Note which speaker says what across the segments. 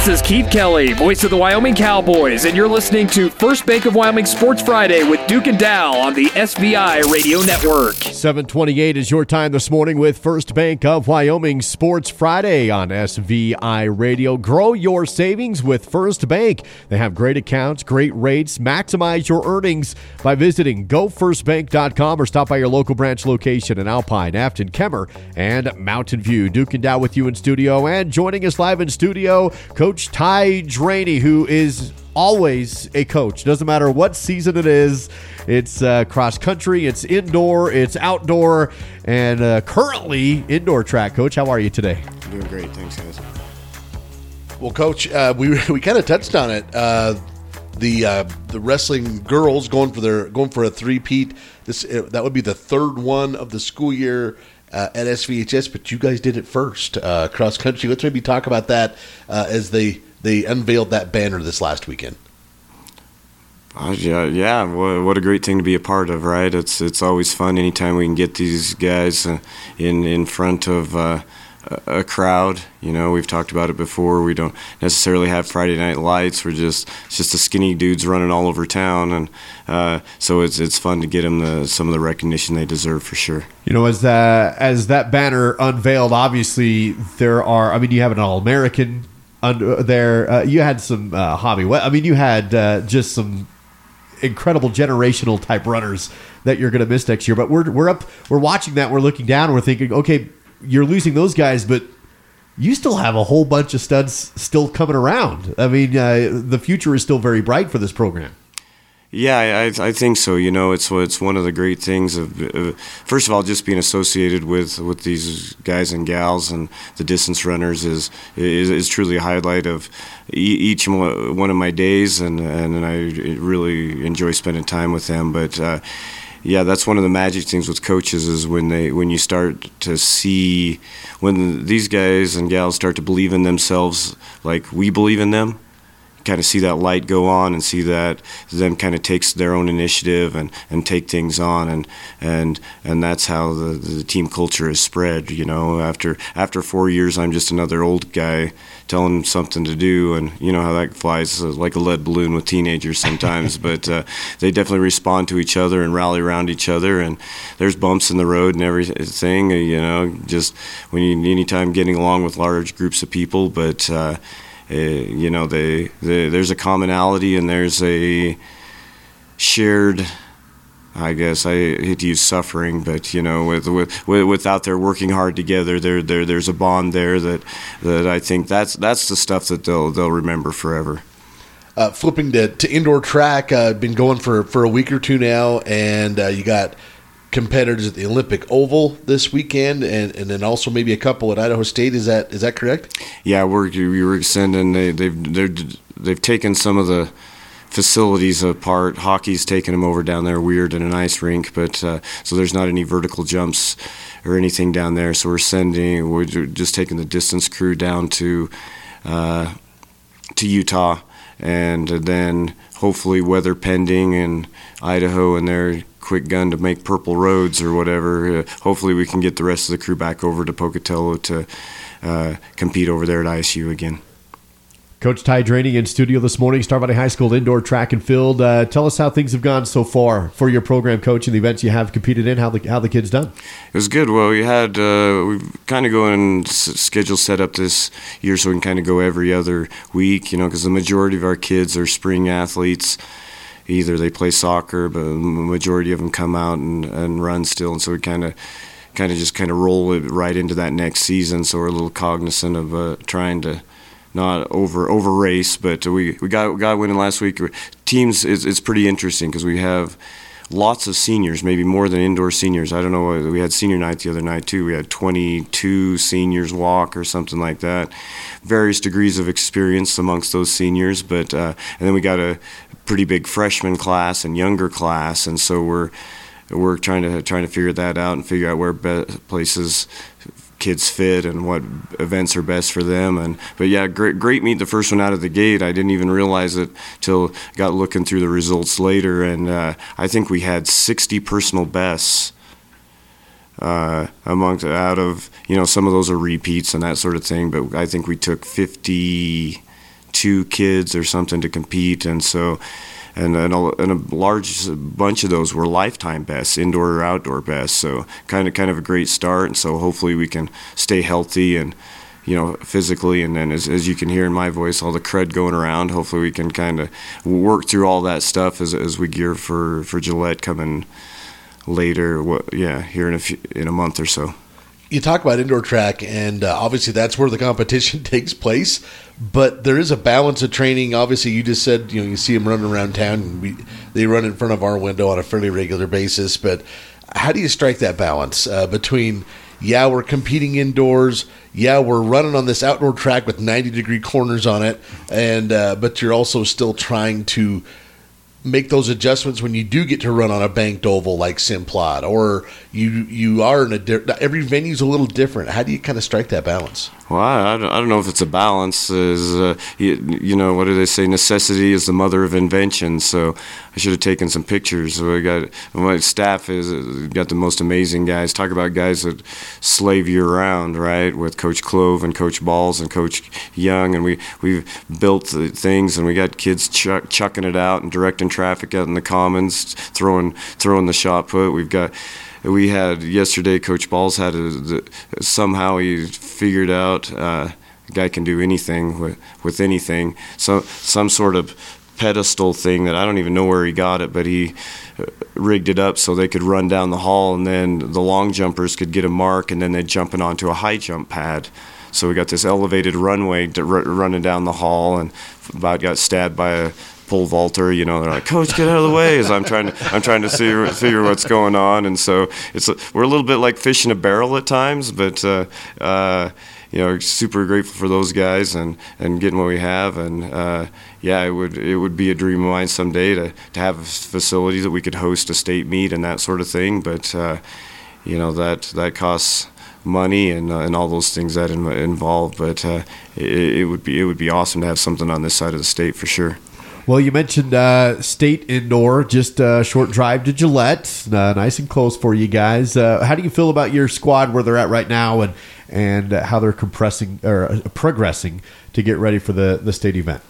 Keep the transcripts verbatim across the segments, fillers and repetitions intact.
Speaker 1: This is Keith Kelly, voice of the Wyoming Cowboys, and you're listening to First Bank of Wyoming Sports Friday with Duke and Dow on the S V I Radio Network.
Speaker 2: seven twenty-eight is your time this morning with First Bank of Wyoming Sports Friday on S V I Radio. Grow your savings with First Bank. They have great accounts, great rates. Maximize your earnings by visiting go first bank dot com or stop by your local branch location in Alpine, Afton, Kemmer, and Mountain View. Duke and Dow with you in studio, and joining us live in studio, Coach Ty Draney, who is always a coach. Doesn't matter what season it is. It's uh, cross country, it's indoor, it's outdoor, and uh, currently indoor track. Coach, how are you today?
Speaker 3: Doing great. Thanks, guys.
Speaker 4: Well, Coach, uh, we we kind of touched on it. Uh, the uh, the wrestling girls going for their going for a three-peat. This uh, that would be the third one of the school year uh, at S V H S, but you guys did it first, uh, cross country. Let's maybe talk about that uh, as they they unveiled that banner this last weekend.
Speaker 3: Uh, yeah, yeah. What, what a great thing to be a part of, right? It's it's always fun anytime we can get these guys uh, in in front of uh, a, a crowd. You know, we've talked about it before. We don't necessarily have Friday night lights. We're just it's just the skinny dudes running all over town, and uh, so it's it's fun to get them the, some of the recognition they deserve for sure.
Speaker 2: You know, as uh, as that banner unveiled, obviously there are. I mean, you have an All-American under there. Uh, you had some uh, hobby. I mean, you had uh, just some incredible generational type runners that you're going to miss next year. But we're we're up, we're watching that, we're looking down, and we're thinking, okay, you're losing those guys, but you still have a whole bunch of studs still coming around. I mean, uh, the future is still very bright for this program.
Speaker 3: Yeah, I, I think so. You know, it's it's one of the great things of, uh, first of all, just being associated with, with these guys and gals and the distance runners is is, is truly a highlight of each one of my days, and, and I really enjoy spending time with them. But uh, yeah, that's one of the magic things with coaches is when they when you start to see when these guys and gals start to believe in themselves like we believe in them. Kind of see that light go on and see that them kind of takes their own initiative and, and take things on, and and and that's how the, the team culture is spread. You know, after after four years, I'm just another old guy telling them something to do, and you know how that flies like a lead balloon with teenagers sometimes. But uh, they definitely respond to each other and rally around each other, and there's bumps in the road and everything. You know, just when you anytime getting along with large groups of people, but. Uh, Uh, you know, they, they, there's a commonality and there's a shared, I guess, I hate to use suffering, but, you know, with, with, with without their working hard together, there, there, there's a bond there that, that I think that's that's the stuff that they'll they'll remember forever.
Speaker 4: Uh, flipping to, to indoor track, uh, been going for, for a week or two now, and uh, you got competitors at the Olympic Oval this weekend, and, and then also maybe a couple at Idaho State. Is that is that correct? Yeah,
Speaker 3: we're we were extending. They, they've they're, they've taken some of the facilities apart. Hockey's taken them over down there, weird in an ice rink, but uh, so there's not any vertical jumps or anything down there. So we're sending. We're just taking the distance crew down to uh, to Utah, and then hopefully weather pending in Idaho and their quick gun to make purple roads or whatever. Uh, hopefully we can get the rest of the crew back over to Pocatello to uh, compete over there at I S U again.
Speaker 2: Coach Ty Draney in studio this morning, Star Valley High School indoor track and field. Uh, tell us how things have gone so far for your program, Coach, and the events you have competed in, how the how the kids done.
Speaker 3: It was good. Well, we had uh, we've kind of going schedule set up this year so we can kind of go every other week, you know, because the majority of our kids are spring athletes. Either they play soccer, but the majority of them come out and, and run still, and so we kind of kind of just kind of roll it right into that next season. So we're a little cognizant of uh, trying to not over over race, but we we got we got winning last week. Teams it's, it's pretty interesting because we have lots of seniors, maybe more than indoor seniors. I don't know. We had senior night the other night too. We had twenty-two seniors walk or something like that. Various degrees of experience amongst those seniors, but uh, and then we got a pretty big freshman class and younger class, and so we're we're trying to trying to figure that out and figure out where be- places kids fit and what events are best for them. And but yeah, great great meet the first one out of the gate. I didn't even realize it till got looking through the results later, and uh, I think we had sixty personal bests uh, amongst out of you know some of those are repeats and that sort of thing. But I think we took fifty. two kids or something to compete, and so. And, and, a, and a large bunch of those were lifetime bests, indoor or outdoor bests. So kind of kind of a great start. And so hopefully we can stay healthy and, you know, physically. And then as, as you can hear in my voice, all the crud going around, hopefully we can kind of work through all that stuff as as we gear for, for Gillette coming later, what, yeah, here in a, few, in a month or so.
Speaker 4: You talk about indoor track, and uh, obviously that's where the competition takes place. But there is a balance of training. Obviously, you just said you know you see them running around town, and we, they run in front of our window on a fairly regular basis. But how do you strike that balance uh, between yeah we're competing indoors, yeah we're running on this outdoor track with ninety degree corners on it, and uh, but you're also still trying to make those adjustments when you do get to run on a banked oval like Simplot, or you you are in a di- every venue's a little different. How do you kind of strike that balance?
Speaker 3: Well, I, I, don't, I don't know if it's a balance. Is uh, you, you know, what do they say? Necessity is the mother of invention. So I should have taken some pictures. So I got my staff is uh, got the most amazing guys. Talk about guys that slave year round, right? With Coach Clove and Coach Balls and Coach Young, and we we've built the things, and we got kids chuck, chucking it out and directing traffic out in the commons, throwing throwing the shot put. We've got. We had yesterday. Coach Balls had a, somehow he figured out uh, a guy can do anything with, with anything. So some sort of pedestal thing that I don't even know where he got it, but he rigged it up so they could run down the hall, and then the long jumpers could get a mark, and then they'd jump it onto a high jump pad. So we got this elevated runway to r- running down the hall, and about got stabbed by a pole vaulter. You know, they're like, "Coach, get out of the way!" As I'm trying to, I'm trying to see, figure what's going on, and so it's we're a little bit like fish in a barrel at times, but uh, uh, you know, super grateful for those guys and, and getting what we have, and uh, yeah, it would it would be a dream of mine someday to to have a facility that we could host a state meet and that sort of thing, but uh, you know that that costs money and uh, and all those things that in, involve, but uh, it, it would be it would be awesome to have something on this side of the state for sure.
Speaker 2: Well, you mentioned uh, state indoor, just a short drive to Gillette, uh, nice and close for you guys. Uh, how do you feel about your squad, where they're at right now, and and how they're compressing or uh, progressing to get ready for the, the state event?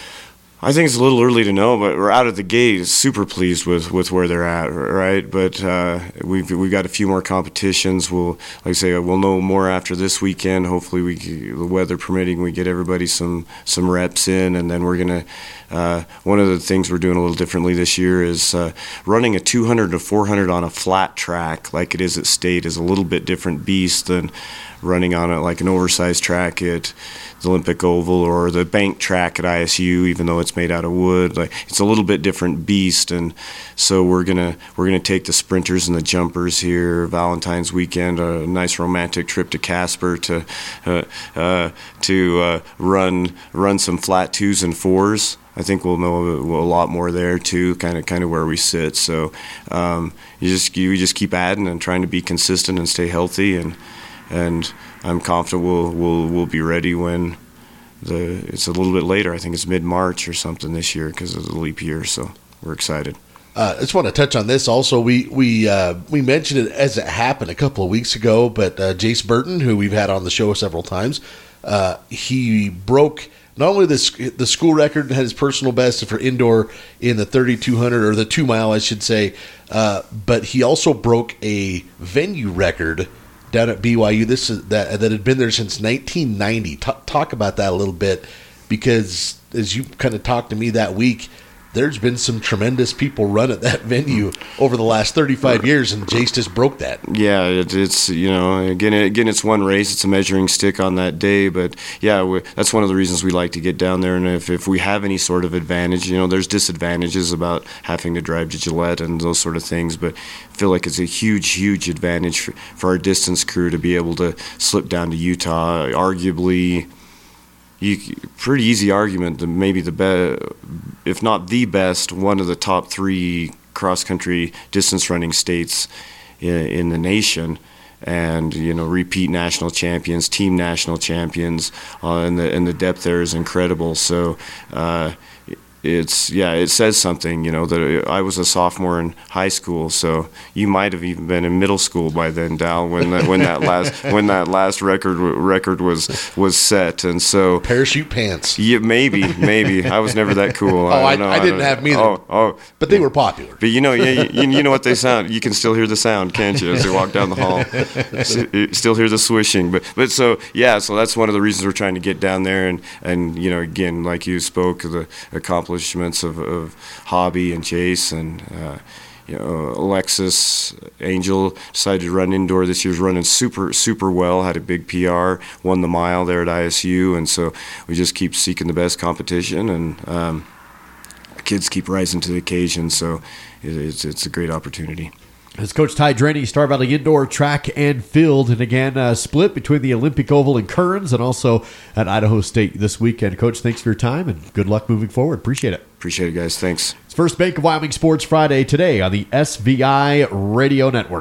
Speaker 3: I think it's a little early to know, but we're out of the gate super pleased with, with where they're at, right? But uh, we've we've got a few more competitions. We'll, like I say, we'll know more after this weekend. Hopefully, we the weather permitting, we get everybody some some reps in, and then we're gonna. Uh, one of the things we're doing a little differently this year is uh, running a two hundred to four hundred on a flat track, like it is at state, is a little bit different beast than running on it like an oversized track at the Olympic Oval or the bank track at I S U, even though it's made out of wood. Like it's a little bit different beast, and so we're gonna we're gonna take the sprinters and the jumpers here Valentine's weekend, a nice romantic trip to Casper to uh, uh, to uh, run run some flat twos and fours. I think we'll know a lot more there too, kind of kind of where we sit. So um, you just you just keep adding and trying to be consistent and stay healthy, and and I'm confident we'll we'll we'll be ready when the it's a little bit later. I think it's mid-March or something this year because of the leap year. So we're excited.
Speaker 4: Uh, I just want to touch on this also. We we uh, we mentioned it as it happened a couple of weeks ago, but uh, Jace Burton, who we've had on the show several times, uh, he broke not only the the school record and had his personal best for indoor in the thirty-two hundred or the two mile, I should say, uh, but he also broke a venue record down at B Y U. This is that that had been there since nineteen ninety. Talk, talk about that a little bit, because as you kind of talked to me that week, there's been some tremendous people run at that venue over the last thirty-five years, and Jace just broke that.
Speaker 3: Yeah, it, it's, you know, again, again, it's one race. It's a measuring stick on that day. But, yeah, we, that's one of the reasons we like to get down there. And if, if we have any sort of advantage, you know, there's disadvantages about having to drive to Gillette and those sort of things. But I feel like it's a huge, huge advantage for, for our distance crew to be able to slip down to Utah, arguably – You, pretty easy argument that maybe the best, if not the best, one of the top three cross-country distance running states in, in the nation, and you know, repeat national champions, team national champions, uh, and the and the depth there is incredible. So, uh, it's yeah, it says something, you know, that I was a sophomore in high school, so you might have even been in middle school by then, Dal, when that when that last when that last record record was was set, and so
Speaker 4: parachute pants.
Speaker 3: Yeah, maybe, maybe I was never that cool.
Speaker 4: oh, I,
Speaker 3: I, know,
Speaker 4: I didn't
Speaker 3: I
Speaker 4: have them either.
Speaker 3: Oh, oh,
Speaker 4: but they were popular.
Speaker 3: But you know, yeah, you, you know what they sound. You can still hear the sound, can't you, as they walk down the hall? S- Still hear the swishing. But but so yeah, so that's one of the reasons we're trying to get down there, and and you know, again, like you spoke of the accomplishments of, of Hobby and Chase and uh, you know, Alexis Angel decided to run indoor this year's running super super well, had a big P R, won the mile there at I S U, and so we just keep seeking the best competition, and um, kids keep rising to the occasion, so it, it's it's a great opportunity.
Speaker 2: As Coach Ty Drenny, Star Valley Indoor Track and Field, and again, uh, split between the Olympic Oval and Kearns, and also at Idaho State this weekend. Coach, thanks for your time, and good luck moving forward. Appreciate it.
Speaker 3: Appreciate it, guys. Thanks.
Speaker 2: It's First Bank of Wyoming Sports Friday today on the S V I Radio Network.